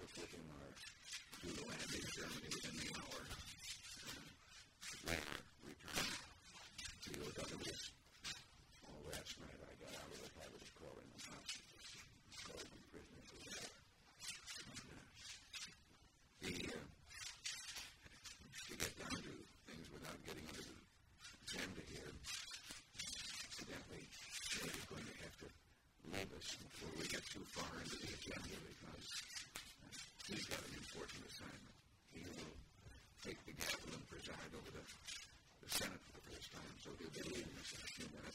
for flipping are due to land in Germany within the hour. Later, return to the OWS. Well, last night I got out of it. I was calling them out. Called them prisoners of war. To get down to things without getting into the agenda here, evidently, Jay is going to have to leave us before we get too far into the agenda because he's got an important assignment. He will take the gavel and preside over the Senate for the first time, so he'll be leaving us in a few minutes.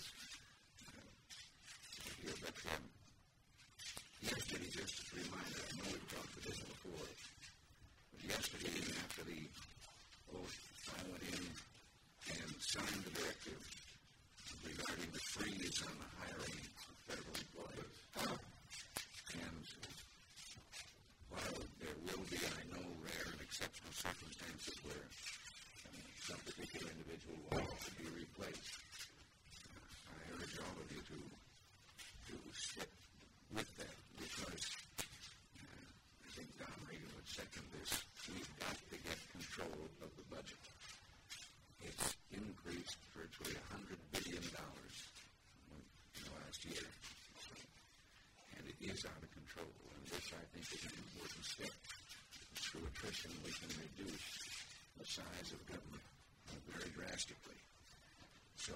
But yesterday, just as a reminder, I know we've talked about this before, but yesterday, even after the oath, I went in and signed the directive regarding the freeze on the hiring of federal employees. And while there will be, I know, rare and exceptional circumstances where some particular individual will have to be replaced, I urge all of you to stick with that because I think Don Regan would second this. We've got to get control of the budget. It's increased virtually $100 billion in the last year. And it is out of control. And this, I think, is an important step. Through attrition, we can reduce the size of government very drastically. So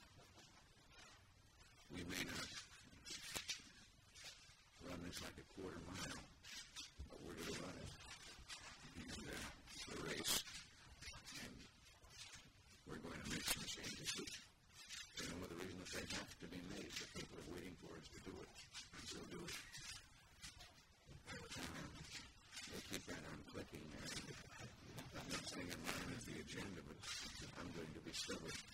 we may not run this like a quarter mile, but we're going to run it in the race. And we're going to make some changes. For no other reason that they have to be made. The people are waiting for us to do it. And so do it. We'll keep that on clicking. I'm not saying I'm running as the agenda, but I'm going to be stubborn.